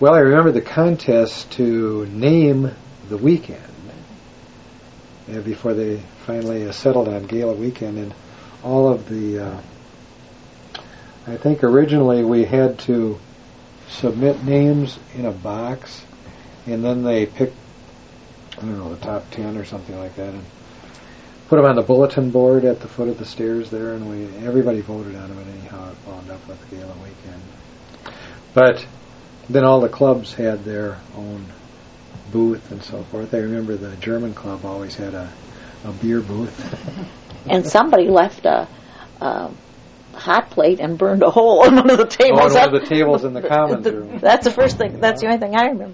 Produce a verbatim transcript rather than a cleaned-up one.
Well, I remember the contest to name the weekend uh, before they finally uh, settled on Gala Weekend, and all of the, uh, I think originally we had to submit names in a box, and then they picked, I don't know, the top ten or something like that, and put them on the bulletin board at the foot of the stairs there, and we everybody voted on them, and anyhow it wound up with Gala Weekend. But then all the clubs had their own booth and so forth. I remember the German club always had a, a beer booth. And somebody left a, a hot plate and burned a hole in one of the tables. Oh, one of the tables in the commons room. That's the first thing. That's the only thing I remember.